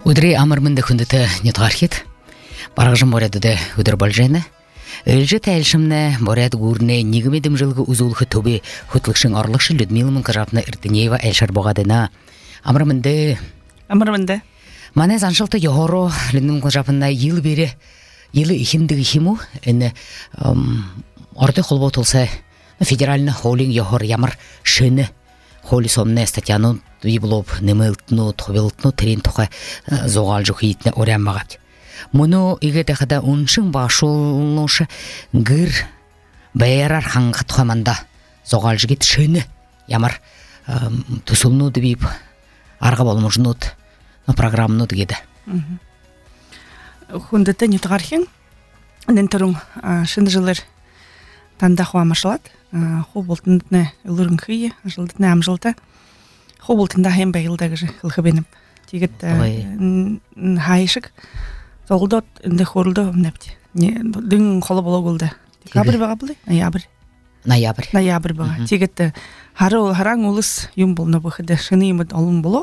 Удри амармында хүндэте нетгархит. Барагжын борядыда өдөр болжайны. Элжі тәлшімні боряд гурне нигімедім жылғы ұзулғы төбе хүтлікшін орлықшы Людмила Мұнқыжапны Иртінеева әлшар боғадына. Амармында. Мане заншылты йоғыру Людмила Мұнқыжапына ел бері, елі ихимдігі химу, әні орды қолбау тұлса федеральны холин йоғыр ямар шыны холи сомне статьяну виблоп немылтну, тховилтну, трин тұға зоғал жүхі етіне орянмағад. Мұны иге дәқіда ұншың башылнышы ғыр бәйерар хаңғы тұхаманда зоғал жүгет шыны ямар тұсылну дебейп арға болмыжнуд программну дегеді. Хүндеті нетғархен нентірің шыны жылыр танда хуамашылад. Ху болтындны үлірін күйе, жылдытны амжылды. Ху болтында хем бәйілдегі жылғы беніп. Тегет хайшық. Золдот үнді хорылды өмнепті. Дің қолы болу болды. Декабр баға бұлы? Ноябр баға. Тегет хараң олыс юм болны бұқыды. Шыны емет олын болу.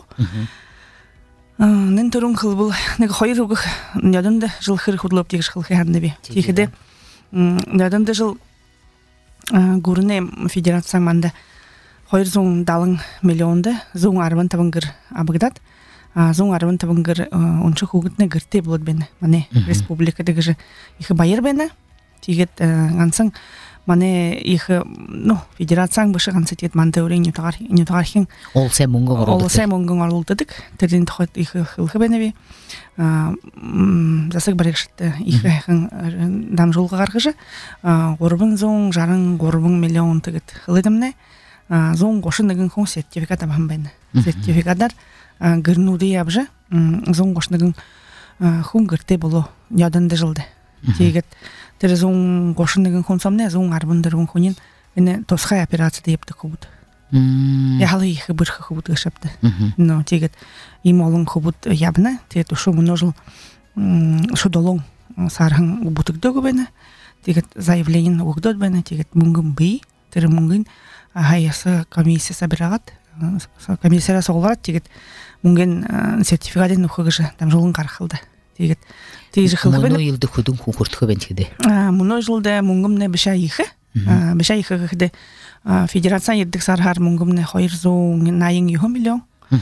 Нен түрін қыл бұл. Неге қойыр ұғық нөдінді жыл қыр құдылып дегіш қылқы хәрні бе. Тегеді нөдінді жыл гурне федерация манда хойр зон далың миллионды зон арван табынгыр абыгдат зон арван табынгыр ончы хугытны гырте болот бені мане республика дегежи ихы байыр бені тигет гансын мане ихы федерацияң бышы гансы тигет манты өрен нютағархин ол сәй мұңғың арылдыдык терден тұхат ихы хылғы бені бе засык барекшитті ихы дам жолға қарғыжы ғорбын зоң жарың ғорбын миллион тігіт хылыдымны зоң қошындығын қоң сертификат абам бәйні сертификаттар гырнуды ябжы зоң қошындығын қоң гырте болу ядынды жылды тегет тірі зоң қошындығын қоң самны зоң арбындырғын қонен әне тосқай операция дейіпті құбыд яғалы ихы бірхі құбыд ғышапты тегет имолың құбыд ябына тегет ұшы мұны жыл шудолың сарғын ұбытықты көбені тегет заявлениен ұғдод бәні тегет мұңғын бей тірі мұңғын хайасы комиссия сабирағат комиссияра соғыларат тегет мұңген сертификаден ұқығыжы там жолын қарқылды тегет тегежі қылғы бәні мұны елді күдің конкурстығы бән тегеді мұны жылды мұңғымны біша иқы қыды федерация еддік сарғар мұңғымны қойыр зоң найын 2 миллион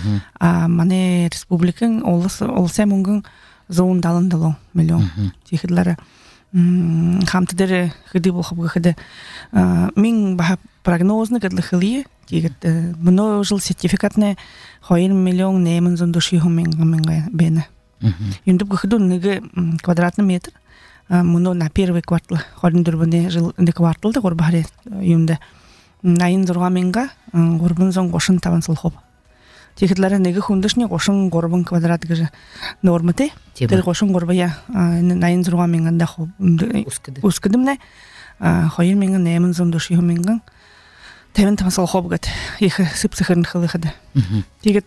мане республикың олысы мұңғын зоң далындылы миллион тегеділері қамтыдыры қыды бұл қыбғы қыды мен баға прогнозны қыдлы қылы тегет мұны жыл сертификатны қойыр миллион неймін зондуш 2 миллион бәні Юндып гыхыду ныгы квадратный метр. Муно на первый квартал ходин дурбане жыл инде кварталда горбаре юнда. Найын зурга менга горбун зон гошын табан сылхоп. Тегетлары ныгы хундышны гошын горбун квадрат гыжы норматы. Тер гошын горбая найын зурга менганда хоп ускыдымна. Хойыр менга неймын зон душ 2 менган. Таван табан сылхоп гат. Ихы сыпсыхырын хылыхыды. Тегет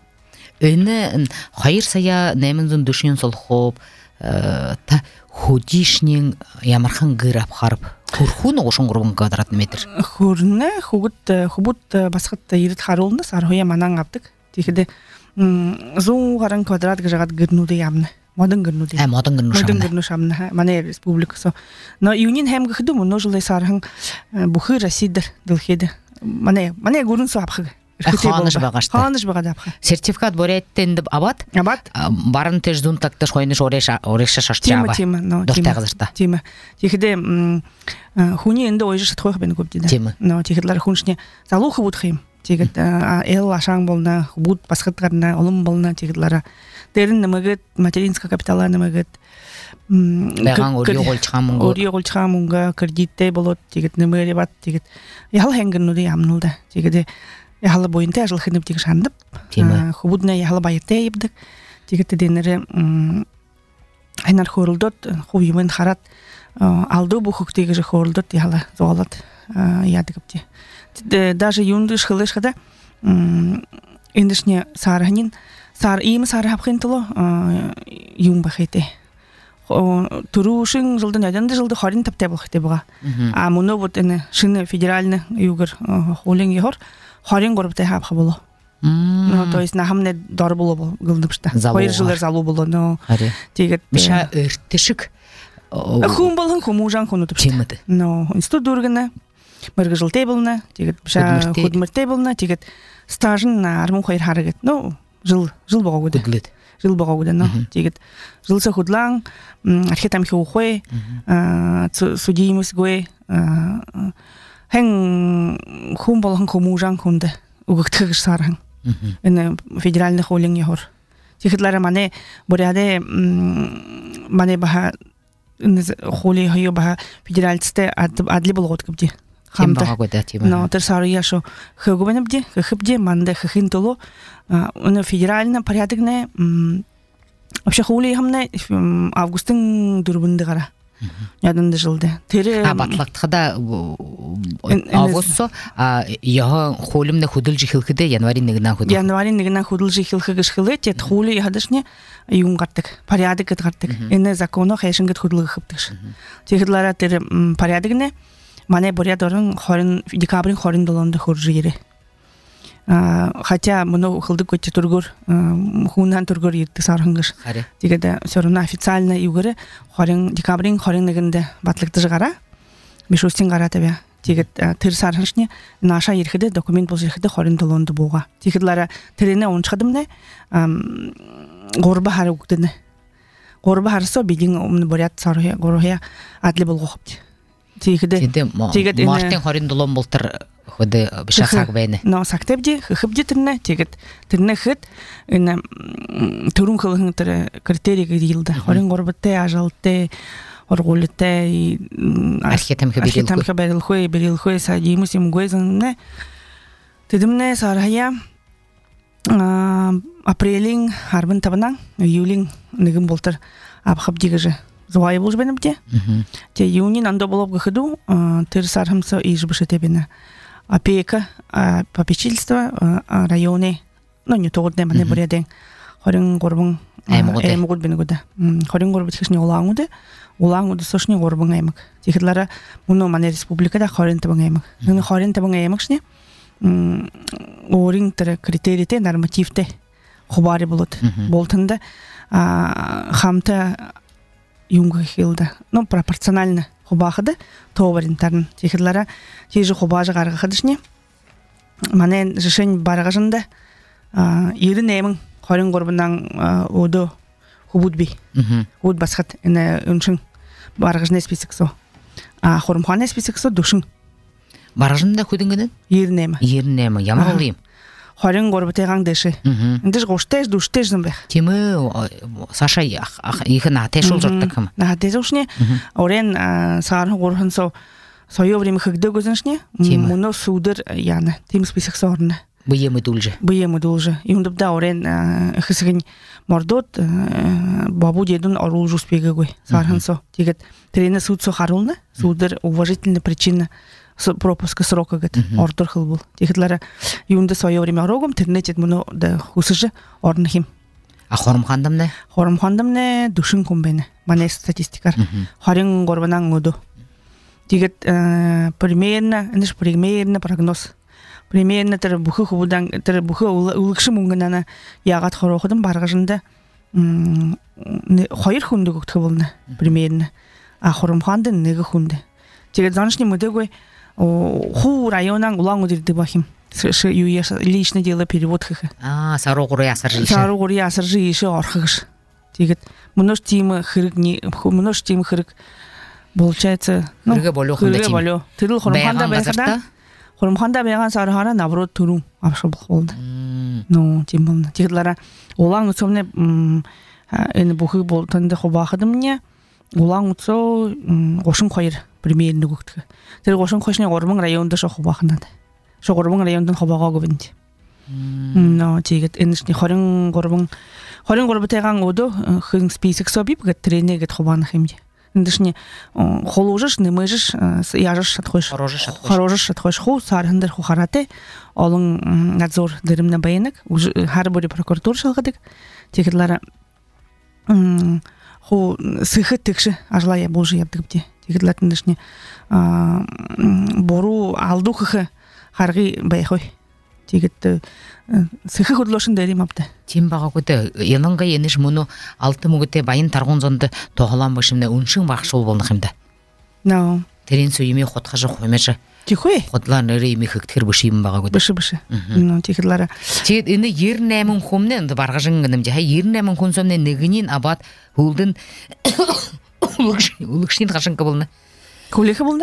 Өйні қайыр сая нәмінзін дүшін сол хоп, та худишнен ямархан ғырап қарып, құрхуны қошын құрбын квадратный метр? Құрны, хубут басқыт еріт қарылынды, сархуя манан аптық. Текеді зоң ғарын квадрат ғажағат ғырнуды ямны. Модын ғырнуды. Модын ғырну шамны. Мане республикасы. Но юнин хәм ғыхыды, мұны жылдай сархын бұхы расидір дылхеді. Мане ғырын су апқығы. Ханыш бағашты. Сертификат бореттенді абат? Барын теж зун тактыш қойныш орешша шашты аба. Дұрта ғызырта. Тема. Текеде хуни енді ойжы шатқойық бені көп деді. Текеделер хуншне залу хубут хейм. Тегет эл ашаң болна, хубут басқыттарына, олым болна текеделері. Дерін німігіт, материнска капитала німігіт. Бәған ория қолчыға мұңға, кредитте болот, тегет німігері бат, тегет. Ял хәңгірнуді ямнылды. Тегеде яхалы бойынта жыл хынып тегі шандып. Хубудна яхалы байырта ебдік. Тегетті денері айнар хорылдот, хуб емен харат алды бұхық тегі жы хорылдот яхалы зоғалат ядығып де. Даже юнды шқылы шқыда ендішіне сарғанин, иемі сары хапқын тұлы юн бақайты. Турушың жылдың әденді жылды харин таптай бұқыты бұға. Мұны бұд шыны федеральны югір холен егір харин горбтай хапқа болу. Ну, то есть нахамне дар було гылдыпшта. Койр жылар залу було, но тегет Миша өртішік хум болын хумужан хунутыпшта. Чемеді? Но институт дургана, мыргы жыл тейбылна, тегет биша худмыр тейбылна, тегет стажын армын койр харыгет. Ну, жыл бога гуды. Гудлет. Жыл бога гуды, но тегет жылса худлаң, архетам хеухой, судимыс гой, хэн хум болын хумужан хунды, угыктыгыш сархан. Энэ федеральный холинг йор. Тихитлара мане боряде мане баха холи хойо баха федеральсте адли болгот кыбди. Хамда. Но тэр сарыя шо хөгөбенебди, хыбди манде хинтоло. Оны федеральный порядокне вообще холи хамне августын дурбунды гара. Ядында жылды. Тере батлактыда августсо яга холимне худылжы хилкыде январин нигнан худыл. Январин нигнан худылжы хилкыгыш хилы тет холи ядышне юнгартык. Порядок гартык. Эне законо хэшингет худылгы хыптыш. Тегидлара тере порядокне мане борядорын декабрин хорин долонды хоржы ере. Хотя много хылдык көтче тургур хунан тургур ерді сархынгыш. Дегеде все равно официально югыры декабрин хорин негенде батлыкты жыгара. Бешустин гара тебе. Дегет тыр сархыншне наша ерхиде документ бол ерхиде хорин долонды буга. Дегедлара тирене ончадымне горба хары угдыны. Горба харысо билин умны борят сархы горохя адли болгохопти. Дегеде мартин хорин долон болтыр ходы биша сагбайны. Но сактебди хыбди тирне тегет тирне хыт эне турун кылыгын тире критерийге дилди. Хорин горбатте ажалте оргулте архетам берилхой садимус имгойзне. Тедимне сархая апрелин арбын табынан июлин нигин болтыр абхабдигеже. Зуай булж бенебди. Те июнин андо болоп гыхыду тир сархамса ижбышы тебене. Опека, попечительство, районы, ну не то одне мане боряден. Хорин горбын аймагуд бенегуда. Хорин горбы тишне улаңуды сошне горбын аймак. Тихитлара муну мане республикада хорин табын аймак. Нуны хорин табын аймакшне орин тире критерийте нормативте хубари болот. Болтында хамта юнга хилда. Ну пропорционально хубахыды товаринтарын. Тихитлара тежи хубажы гарга хадышне. Мане решение барагажында ирин эмин хорин горбунан оду хубудби. Худ басхат эне үншин барагажне списоксо. Хорумхане списоксо душин. Барагажында худингенен? Ирин эми. Ямар олайым? Хорин горбутеган деши. Эндеш гоштеш душтеш зымбех. Темы Саша ихы натеш ол жұрттықым. Натеш олшне. Орен сағарын горхынсо сойо время хыгды көзіншне. Муно судыр яны. Тем список сорны. Быемы дулжы. Юндыбда орен хысыгын мордот бабу дедун орул жуспеге гой. Сағырхынсо. Тегет трене судсо харулны. Судыр уважительный причина пропуска срока гет ордер хыл бул. Тегетлара юнда свое время рогом тернетет муну да хусыжы орнхим. Хорумхандамне? Хорумхандамне душин комбене. Мане статистикар. Хорин горбанан оду. Тегет примерно прогноз. Примерно тер бухы хубудан тер бухы улыкшы мунгынана ягат хорохудын баргажында хайыр хунды көктө болны. Примерно. Хорумхандын неге хунды. Тегет занышни мыдыгой ху районан улан удирды бахим. Лично дело перевод хыхы. Сарогуры ясыржы. Сарогуры ясыржы еші архыгыш. Тегет мұнош тимы хырык получается. Хырыгы болу хунда тим. Хырыгы болу. Тырыл хорумханда бейган сарыхара наоборот туру апшабыл болды. Ну, тим болны. Тегетлара улан ұтсомне әні бұхы болтанды хобақыды мне улан ұтсо ғошын қойыр. Примерно көктө. Тэр гошон кошны Ормон районунда шоху бахнады. Шо Ормон районундан хобага гөвүнди. Но тегет энишни хорин горбутеган оду хын список собип гет тренегет хобаны химди. Эндишни холужыш немыжыш яжыш шатхош. Хорожыш шатхош ху сархындыр ху харате олын надзор дыримна байынык. Har бори прокуратура шалгадык. Тегетлара ху сыхы текши ажлая божы ябдыгбди. Тегетлатындышни бору алду хыхы харги байхой. тигет сыхы худлошын дәрим апты. Тим бага көтө яныңга ениш муну алты мугуте байын таргон зонды тоголан башымда уншын бакшыл болны химде. No. Терен суйме хотхажы хоймеже. Тихой. Хотлар нөре хыктыр бышым бага көтө. Бышы. Ну тигетлара. Чет инде ернәмин хомне инде баргажын гыным жа ернәмин консомне негинин абат хулдын улыкшин гашынка болны. Хулеха булды?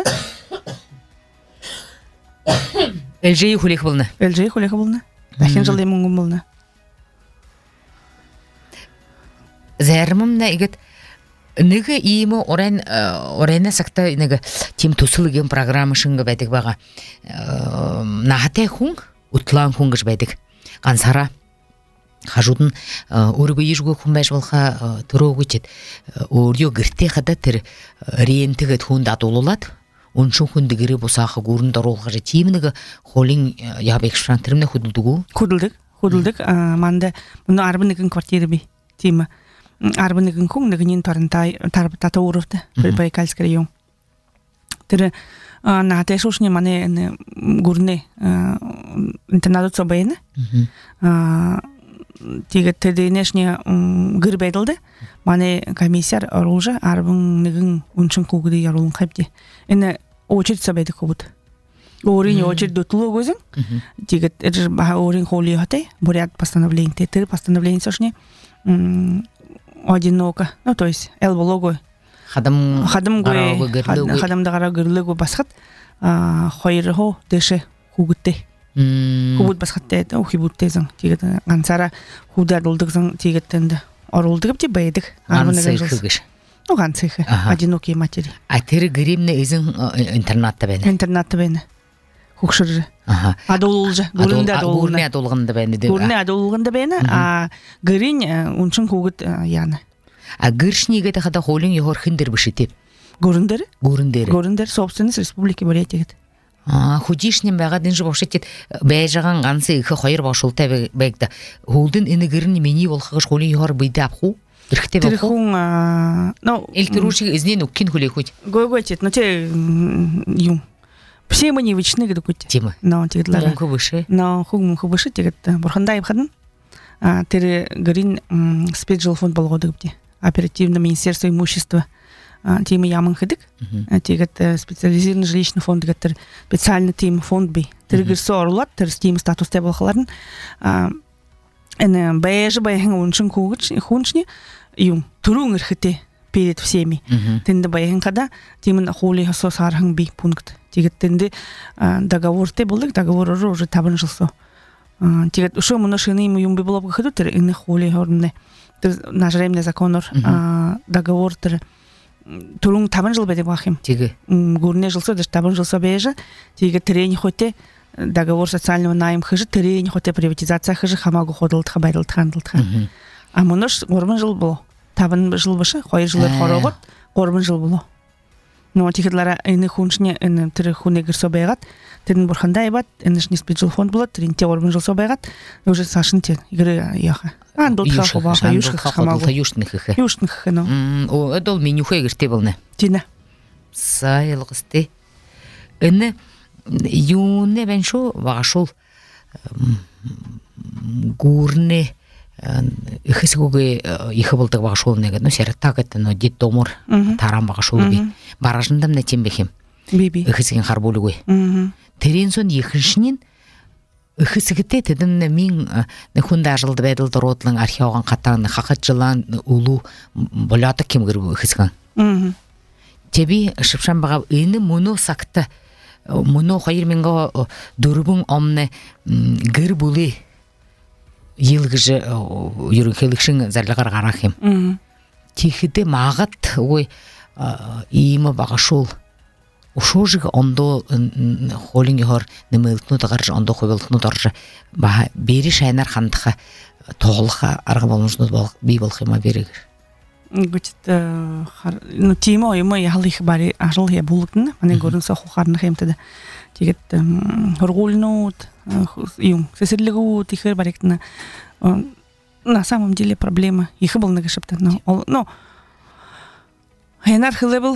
Элжей хулех болны. Элжей хулеха булды. Дахин жылы мунгум булды. Зәрмимне игет неге име орена сакта неге тим тусылыгын программа шыңга бәдик бага. Нахате хун утлан хунгыш бәдик. Гансара хажудын урбы ижгө хумбаш болха турогучет. Орё гирте хада тер рентиге хунда толулат. Оншун хундыгыри босахы гурун даролга же тимнеге холин ябек шантырымне худулдугу. Худулдык. Манда муну арбыныгын квартира би. Тима. Арбыныгын хун негинин тарынтай тарбата уровда. Байкальский район. Тер на тешушне мане гурне интернату собайны. Тигет теденешне гырбайдылды. Мане комиссар оружа арбыныгын уншун кугуды ярулун кайпти. Эне очередь собайды кубут. Орин очередь дотулу гозин. Тигет это баха орин холи хате. Бурят постановление. Тетер постановление сошне одиноко. Ну то есть элбологой. Хадам да гара гырлыгы басхат. Хойрхо деше кугутте. Кубут басхатте ухибуттезин. Тигет гансара худардылдыгын тигеттенде. Орулдыгып ти байдык. Арбыныгын Ганцыхы, одинокие матери. А тери гримне изин интернатта бәне? Интернатта бәне. Хукшыржы. Адолулжы. Гурне адолғында бәне. Гурне адолғында бәне, а грин уншын хугыт яны. А гыршниге де хада холин йохор хиндер бішетеп? Гурындер? Гурындер. Собственность республики Бурятия. Худишнем бәға дінжі бақшет бәйжаған ғансы үкі қойыр бақшылта бәгді. Холдын іні гырын мені олқығыш холин йохор бүйді апху? Трихун, ну, эльтеруши из нее кин хули хоть. Гойготит, но те юм. Все мы не вечны где куть. Тема. Но те для. Ху выше. Но ху выше те где бурхандай бхадн. Те грин специал фонд болгоды где. Оперативное министерство имущества. Тема яман хадик. Те где специализированный жилищный фонд где специальный тем фонд би. Те герсо орлат, те тем статус те болгхаларн. Эне бэжэ бэхэн уншин хуншни юм турунгэр хэте перед всеми. Тенде бэхэн када тимэн холи хасо сархан би пункт. Тигет тенде договор те болдык, договор уже табын жылсо. Тигет ушо муна шыны юм би болоп хэду тер эне холи хорне. Нажремне законор договор тер турунг табын жыл бэдэ бахим. Тиге. Гурне жылсо дэш табын жылсо бэжэ. Тигет терени хоте договор социального найм хыжы терень хоте приватизация хыжы хамагу ходылт хабайдылт хандылт. А муныш горбын жыл было. Табын жыл бышы, хойыр жылы хорогот, горбын жыл было. Но тихетлара эне хуншне эне тиры хуне гырсо байгат, тирин бурхандай бат, энеш не специал фонд было, тирин те горбын жыл со байгат, уже сашын те игры яха. Андотха хобаха юшха хамагу. Юшных ну. О, эдол менюхе гырте болны. Тина. Сайылгысты. Эне юне ben şu vaşul gurne ихсгуге ихбылдык vaşul неге ну серттагыт но дит домор тарам vaşul би баражындам не тембехим биби ихсген харбулугы терен сон ихшнин ихсгете тедим не мин не хунда жылды бедил доротлын археоган катан хакат жылан улу болята ким гырбы ихсган теби шипшан бага эни муну сакта муну хайыр менга дурбун омне гыр були йылгыжы юрхеликшин зарлыгар гарахим тихиде магат ой има багашул ушожыг ондо холин йор немелтну дагарж ондо хобелтну дарж ба бери шайнар хандха тоглха арга болмушну би болхыма берек Гүт ну тимо има ялих бари ажыл я булгын ане горын со хухарны хемтеде тигет хоргулнут юм сесерлигу тихер баректна на самом деле проблема их был нагашепта но Хенар хлебл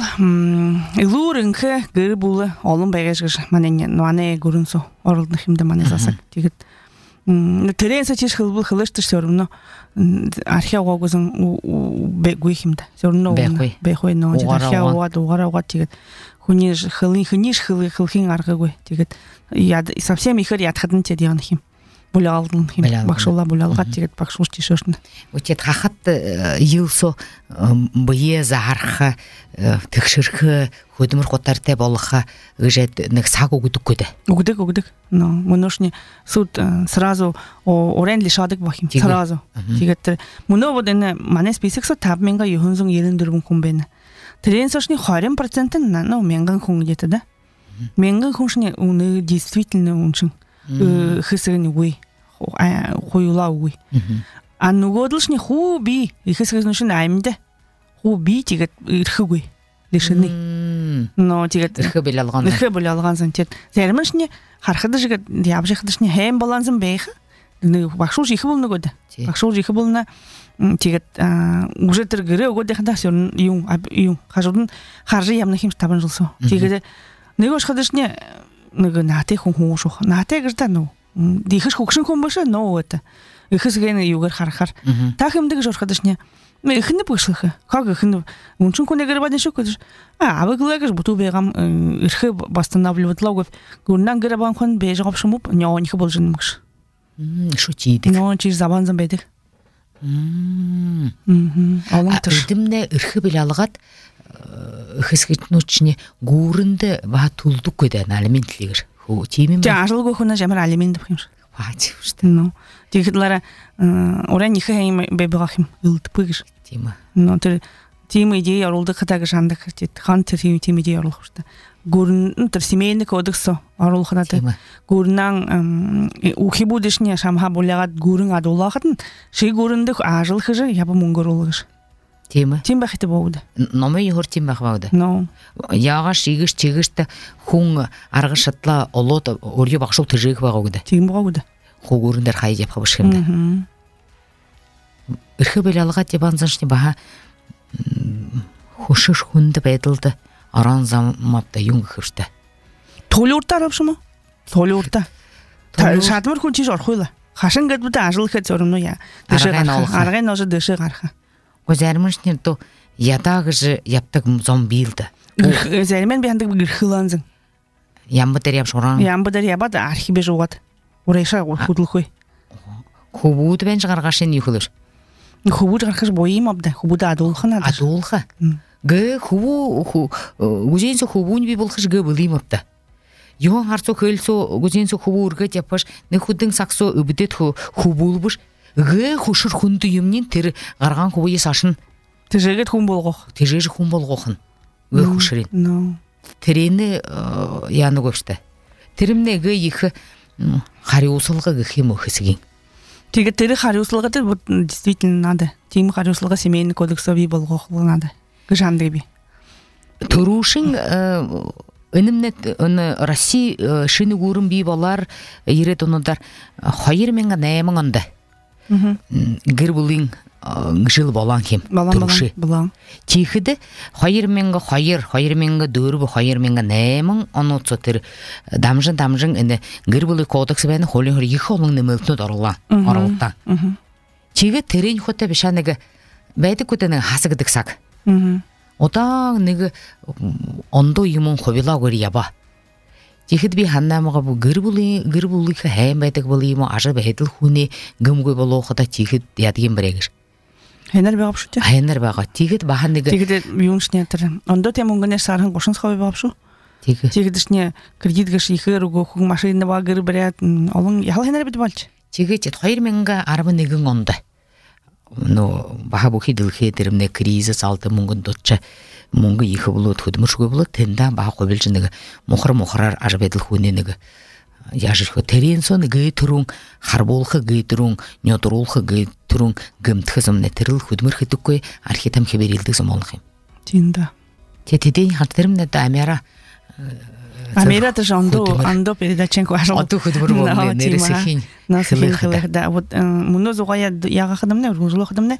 илурынхе гыр булы олун байгашгыш манене нуане горын со орлдны хемде мане засак тигет Теренса чиш хылбыл хылыштыр все равно археологозын бегуихимда все равно бехой но археолог угара тигет хуниш хылхин аргагой тигет я совсем ихэр ятхадын те диган хим булалдын хим бакшула булалга тигет бакшуш тишошн өтет хахат йылсо бие зарха текширхэ хөдмөр хотартай болоха ыжет нэг саг өгдөг. Но мөнөшни суд сразу орен лишадык бахим сразу. Тигет мөнө боден манай списоксо 5994 хүн байна. Тренсошны 20% на мянган хүн гэдэг да. Мянган хүншний үнэ действительно үншин хэсэгний үе хуйла үе. А нөгөөдлшний хүү би хэсэгний шин аймда хүү би тигет ирхэгүй лишний. Но тигет ирхэ билалган зэнтэд зармашны харахад жигэд явжихдашны хэм балансан байх. Нэг багшууш их болно гэдэг. Багшууш их болно тигет уже тэр гэрээ өгөөд хандаас юм хажууд нь харжи ямна хэмж 5 жил суу. Тигет нэг ууш хадашны нэг наатэ хүн шух. Наатэ гэрдэ нөө. Дихэж хөгшин хүн баша нөө гэдэг. Ихс гэн юугаар харахаар та хэмдэг журхадашны эхнэ бүшхэ. Хаг эхнэ үнчин хүнээр бадэн шүк гэж. Аваглаагаш буту бегам ирхэ восстанавливатлаг гүрнан гэрбан хон бежгав шумуп нёоних болжин мгш. Шутийдэг. Ноо чи забанзан байдаг. Эдэмнэ ирхэ билалгаад хэсгэтнүүчний гүүрэнд ба түлдэг гэдэг алимент лигэр. Хөө тийм юм. Тэ ажлгүй хүн ямар алимент бах юм шиг. Тийм шүү дээ. Но тэгэхлээр орон их хэм бэбгах юм үлдбэг гэж. Тийм ээ. Но тэр тийм идея оруулдаг хатаг шандах хэвчээ хан тэр тийм идея оруулах хэрэгтэй. Гүрэн тэр семейный кодекс оруулах надад. Гүрнан ухибудышны шамха булягад гүрэн адуулахад ши гүрэндэх ажил хэж яба мөнгө оруулах. Тийм ээ. Тийм байх гэдэг бод. Номын юур тийм байх бод. Но яагаш игэж чигэрт хүн арга шатла олоод өөрийн багшуу тэржээх байгаа гэдэг. Тийм байгаа. Хогөрөн дээр хаяж явах биш юм. Ирхэ билалгаад ябанзаншны баха хөшөш хүнд байдалд орон заммавда юм гэхвчтэй. Төлөөртөр авшмаа. Төлөөртө. Шадмар хүн чиш орхойла. Хашин гэдбүдэ ажлахад зоримно я. Аргын нож дэшэ гарах. Гозармышны то ядагж яптаг зом билд. Зармен бяндаг гэрхланзан. Ямбатэр явшуран. Ямбатэр ябад архивэ жугад. Урайша хөдлөхүй. Хөвүүд бэнж гаргашин юхлэр. Хөвүүд гаргаш боим абда. Хөвүүд адуулхана. Адуулха. Гэ хөвүү гүжинсө хөвүүн би болгож гэ болим абда. Ён харцо хөлсө гүжинсө хөвүү үргэж япаш нэг хүдэн саксо өбдөд хөвүүлбүш гэ хөшөр хүнд юмнин тэр гарган хөвөөс ашин. Тэжээгэд хүн болгох. Тэжээж хүн болгох нь. Гэ хөшөрин. Тэрэний яанаг өвчтэй. Тэрэмнэ гэ их хариуцлага гэх юм хэсгийн. Тэгээд тэр хариуцлагад действительно надо. Тийм хариуцлага семейный кодексо бий болгох надо. Гжандаг би. Төрүүшин өнөмнөт Россия шинэ гүрэн бий болар 90 ондар 2008 онд гэр бүлийн жил болон хим төрүүши. Чихэд 2002, 2004, 2008 онууд тэр дамжин энэ гэр бүлийн кодекс байна. Хуулийн их олон нэмэлтнүүд оруулаа. Чигээ тэрийн хөтэ бишаа нэг байдаг гэдэг нэг хасагдаг саг. Удаан нэг ондоо юм ховилаагаар яба. Тэгэхэд би ханнаамага гэр бүлийн хайм байдаг бол юм ажи байдал хүнээ гэмгүй болохода тэгэхэд ядгийн брээгэр. Хэнэр байгаа шүү дээ. Хэнэр байгаа. Тэгэхэд бахан нэг тэгэхэд юуншны тэр ондоо тэм өнгөнөөс сархан 30% байгаа шүү. Тэгэхэдчний кредит гэш ихээр өгөх машин баг гэр брэд олон ял хэнэр бид болж. Тэгээд 2011 онд нөө баха бүхий дэлхий дэрмнэ кризис алды мөнгөнд дутча мөнгө их болоод хөдмөршгүй болоод тэндаа баха хөвөлж нэг мухраар аж байдал хүнээ нэг яашрх тэрийн сон гэ төрүн харбуулах гэ төрүн нёдруулах гэ төрүн гэмтгэс өмнө тэрл хөдмөр хэдэггүй архитам хэвэрэлдэг юм болох юм. Тийм да. Тэдэний хат тэрмнэ амяра Амира też ando передаченко ашиг. Одоо хөдөлмөр болно нэрсхийн. Насхийн хэлэхдэ вот мөнөө зугая яга хадамна өргөжлөх хадамна.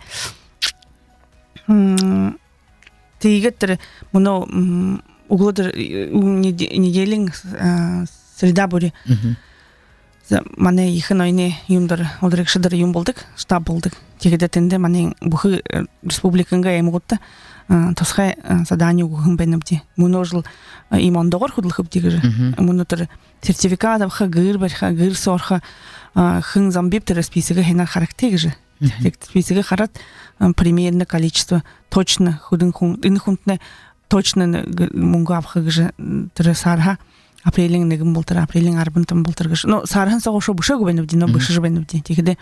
Тэгээд тэр мөнөө өглөөдөр неделин среда бүри. мане ихын ойне юмдар олдрек шыдыр юм болдык, штаб болдык. Тегеде тенде мане бухы республиканга эмгутта тосхай задание угын бенебди. Муно жыл имандогор худлыхып дигеже. Муно төр сертификат абха гыр барха гыр сорха хын замбиптер списыга хенар характегеже. Списыга харат примерное количество точно худын хунтне точно мунга абхыгеже төр сарха апрелин негин болтыр, апрелин арбынтым болтыргыш. Но сархан согошо буша губенебди, но бышы жбенебди. Тегеде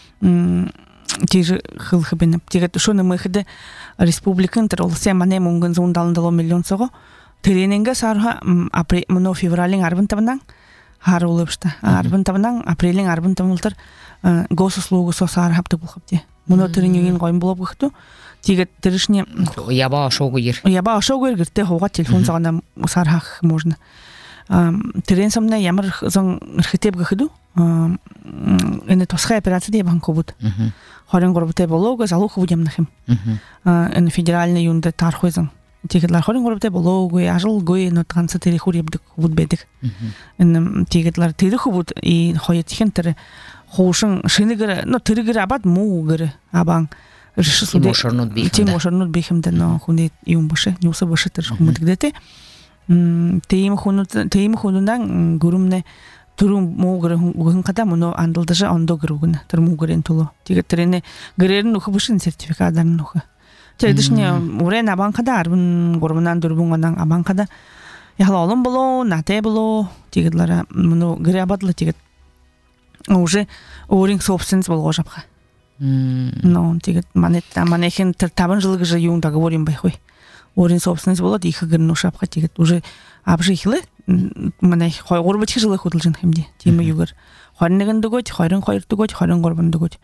тиже хылхы бенеп. Тегеде шоны мыхыды республикын тыр олсе мане мунгын зундалындало миллион сого. Терененге сарха муно февралин арбынтымнан хар улыпшты. Арбынтымнан апрелин арбынтым болтыр госуслугу со сархапты булхапти. Муно теренеген гойм болуп гыхту. Тегет тырышне яба ашогу ер. Яба ашогу ер гырте хога телефон загана сархах можно. Терен сомне ямар зон архитеп гыхыду. Эне тосхай операция де банкобут. Хорен горбте болого залуху будем нахим. Эне федеральный юнде тархойзан. Тегетлар хорен горбте болого ажыл гой но танца терихур ебдик бут бедик. Эне тегетлар териху бут и хоятихен тер хошын шыныгыр, но теригыр абат мугыр абан. Тимошарнут бихимде но хуне юм башы, нюса башы тер хумдыгдете. Тейм хунундан гурумне турум мугыр гын када муно андылдыжа ондо гыругына тур мугырен тулу. Тигеттерине гырерин ухубышын сертификаттарын ухы. Тедишне урен абанкада арбын гурумнан дурбуңанан абанкада яхлалым боло, нате боло, тигетлара муно гыре абадлы тигет. Уже орин собственность болго жапха. Но тигет манехин табын жылгы же юн договорим байхой. Орин собственность болады, их гырну шапха тигет уже абжихлы. Мане хой горбачы жылы худылжын хемди. Тиме югыр. Хорнеген дугот, хорын хойр дугот, хорын горбан дугот.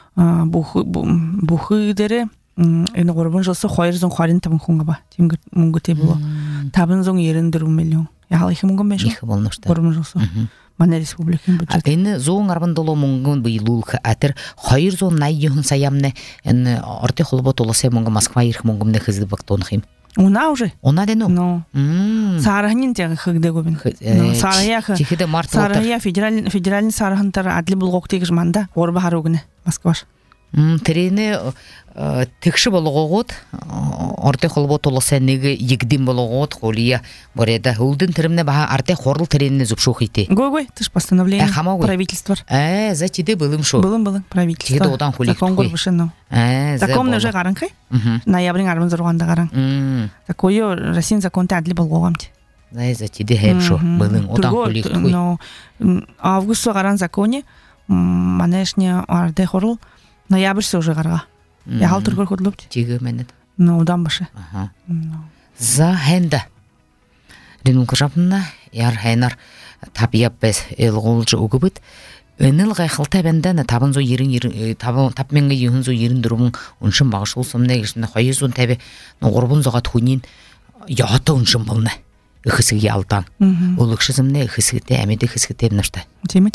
Бухы дере эне горбан жылсы хойрзон хорин табын хунгаба. Тимгыр мунгуте боло. Табын зон ерин 1 миллион. Яхал их мунгун бешо. Их болнушта. Горбан жылсы. Мане республикин бюджет. Эне зон арбан доло мунгун быйлулха атыр хойр зон най юн саямне эне орте холбот олосе мунга Москва ирх мунгумне хызды бактон хим. Уна уже? Уна дену? Ну. Сарахнин тяга хыгде гобин. Сараяха. Тихиде март Сарая федеральный сарахантар адли булгок тегиш манда орба харугне Москваш. Терене текши болгогот орте холбот олосе неге егдин болгогот холия бореда hulдин теремне баха арте хорл теренне зупшухите. Гой, ты ж постановление правительства. Затиде былым шу. Былым правительство. Тиде одан холик. Закон горбышено. Закон уже гаранкай? Ноябрин арбын зарганда гаран. Такое Россия закон адли болгогамти. Затиде хепшо былым одан холик. Но август гаран законе манешне арте хорл ноябрьсе уже гарга. Я хал тургор худлупти. Тиге менет. Но удан башы. За хенда. Ринул кыжапна яр хенар табияп без элголжы угубыт. Энил гайхылта бенден табын зо ерин тапменге юхын зо ерин дурумун уншын багышыл сомне гишне хайызун табе ногорбун зога тунин яата уншын болна. Ихсиге алтан. Улукшызымне ихсигте амеде ихсигте нашта. Тема.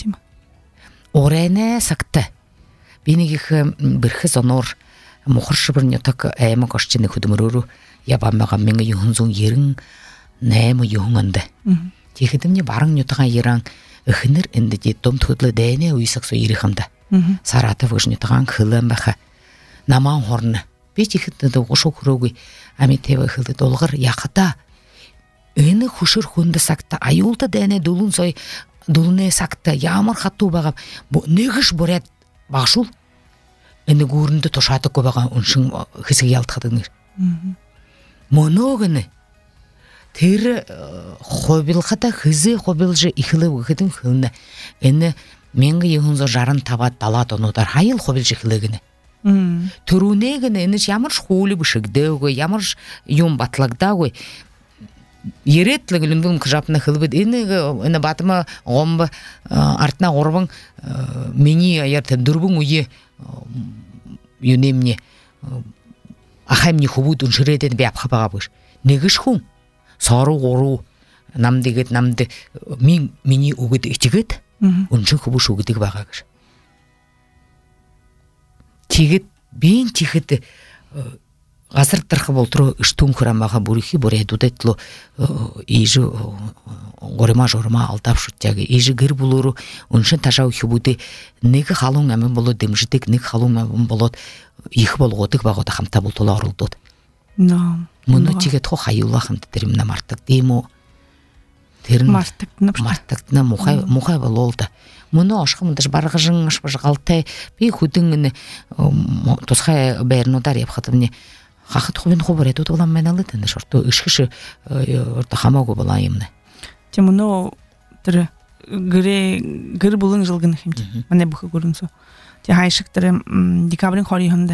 Орене сакта. Бинигих бирхи зонор мухаршы бір нетак әймі қашчыны хүдіміріру ябамаға менгі юхынзун ерін нәймі юхынғанды. Тегідімне барың нетаға еран үхінір інді де дом тұғыдлы дәйне ұйсақ со еріхамда. Сараты вғыш нетаған қылын бәқі. Наман хорны. Бет ехітті ұшу күрігі әметеві қылды долғыр яқыда. Үні құшыр хүнді сақта. Айулды дәйне дұлын сой дұлыне сақта. Ямыр қатту бағам. Негіш бұрет бағшул. Эне гурнды тошаты көбаған уншын хисиге алтқадыңыр. Моногыны тері хобилқата хызы хобилжы ихылы үгідің хылыны. Эне менгі еғынзо жарын табат далат онудар хайыл хобилжы хылыгыны. Түрунегіні эне ямыр шхулі бұшыгды өгі, ямыр юм батлағда өгі. Еретлігі люмбілім қыжапына хылыбыд. Эне батыма ғомбы артына ғорбың мені аяртын дұрбың үйе юнемне ахаймне хубут уншыреден бәпқа бағабыш. Негіш хун? Сару ғору намдегет намды мені угыд итігет уншын хубуш угыдыг бағағыш. Тегет бен тегеті газар тарха болтру ыштун хурамага бурихи боредудетло ижи горема жорма алтап шуттяги ижи гыр булуру уншын тажау хубуды неги халун амын болот демжитек неги халун амын болот их болготык багота хамта болтола орулдот муну тигет хо хаюлла хамта теримна мартык демо терин мартыкна мухай бололда муну ашхымдыш баргыжың ашбажгалтай би худынгны тосхай бернодар япхатымне хахат хубин хубаре тут улам меналы тенде шорто ишхиши орта хамагу балайымны темуну тире гыр булын жылгын химти мане бухы көрүнсө те хайшык тире декабрын хори хонде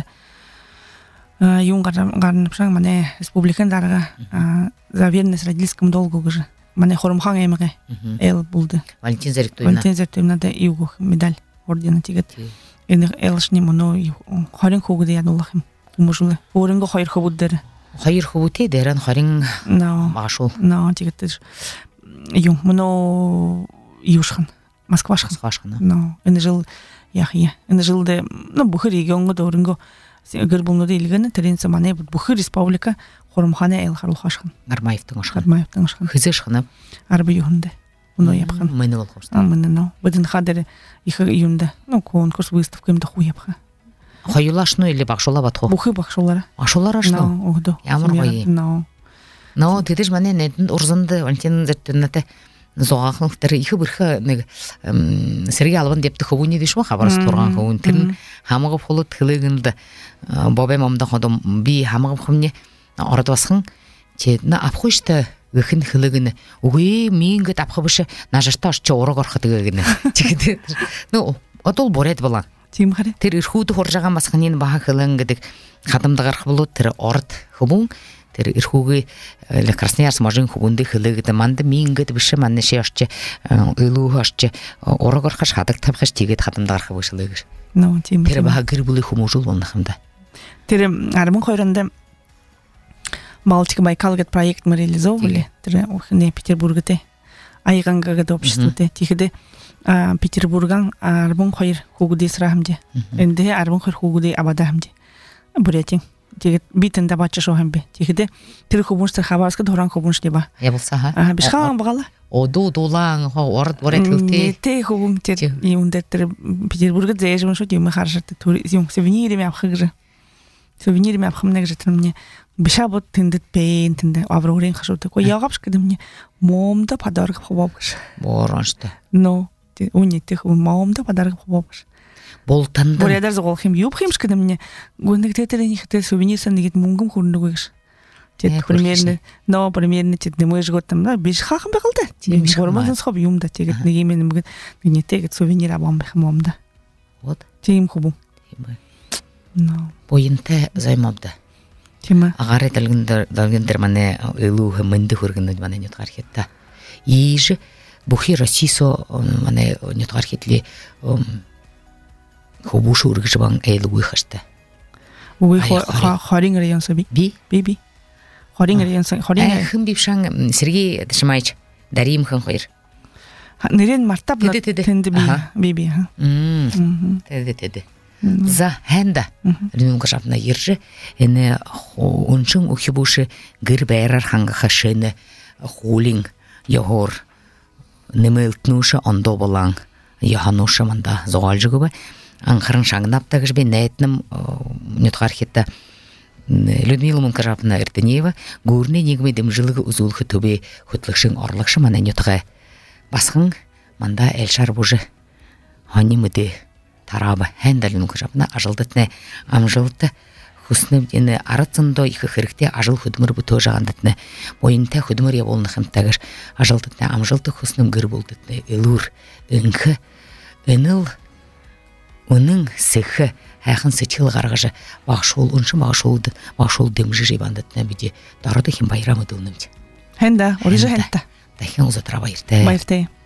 юн гарнапшаң мане республикан дарга за верность родительскому долгу гыжы мане хорумхан эмеге эл булды Валентин Зеректуевна да югу медаль ордена тигет эне элшни муну хорин хугуде ядуллахым мужулы орынга хайыр хубуддер хайыр хубуте дерен харин машул тигет юн муну юшхан Москвашхан эне жыл яхия эне жылде бухы регионга дорынга гыр булнуды илгене теренсе мане бухы республика хорумхане эл харлхашхан Гармаевтың ашхан хызышхана арбы юнде муну япхан мене болхошта мене бидин хадер их юнде конкурс выставка имда хуяпха Хаюлашну или бакшола батхо бухы бакшолара ашну огдо ямар хой но тедиш мане неден урзынды Валентин Зеректуевнате зоахлыктар их бирха Сергей Албан депти хобуни дишма хабарс турган хобун тин хамагы фолот хылыгында бабай мамда ходом би хамагы хымне оратвасхын чедна апхошта гыхын хылыгыны уй мингет апхабышы нажашташ чорогор хатыгыны чигде отол борет бала тим харе тэр ирхүүд хоржаган басхнын баха хылынгыдык хатымдагар хбулут тэр орт хобун тэр ирхүүгээ Красноярск мажин хобунды хылыгыды манд мингет биш манне шашчы ылуу хашчы орогор хаш хадык табхаш тигет хатымдагар хбышлыгыр тим тэр баха гыр були хумужул воннахымда тэр армын койранда Балтика Байкалгет проект мы реализовывали в Петербурге айгангагад обществоте тихиде Петербурган арбун хойр хугуди срахмде энде арбун хойр хугуди абадахмде буретин тигит битен дабача шохамбе тихиде тэр хубунштер хабарска доран хубунштеба ябылса ха бишхан багала оду дулаң орд боретилте те хубун те юнде тэр Петербурге зэжмэн шо димэ харшат туризм сувенирами апхыгжы сувенирами апхымнэг жэтэмне бишабот тендет пейн тенде аврорин хашуте ко ягапшкыды мне момда подарок хобабыш бороншта но те унитых момда подарок хобабыш болтанды боредар зголхим юбхимшкыды мне гундыктетерин ихте сувенирсэн нэгит мөнгөм хүрнөгөш те примерно те немэж готам да биш хахам бегалда биш гормон схоб юмда тегет нэг юм нэг нэтегет сувенир абам момда вот тим хубу но боинте займабда агары далгендер мане ылуу хэмэнди хүргэнэд мане нютгар хетта иж бухи расисо мане нютгар хетли хобушу үргэжбан элгүй хашта уй харин район соби би харин район харин хэм бившан Сергей Дашмайч Дарим хэн хоёр нэрэн мартап тэнд би тэд за хэнда рүнгашапна иржи эне уншин ухибуши гыр байрар ханга хашыны хулин йогор немелтнуша ондо болан яхануша манда зогалжыгы анхарын шаңнаптагыш бе найтным нютгар хетта Людмила Мункарапна Иртенеева гурне нигмедим жылыгы узулхы төбе хутлыкшын орлыкшы мана нютга басхын манда элшар бужы ханимыды тараба хендалин кужапна ажылдытны амжылты хусны эне арацындо их хирикте ажыл худмыр бу тожагандытны боинта худмыр я болны хэмтагыр ажылдытны амжылты хусным гыр болдытны элур энхэ энил оның сехэ хайхан сечил гаргажы башул уншы башул демжи жибандытны биде дарады хим байрамы дылнымды хенда орижа хента дахин уза трабайрте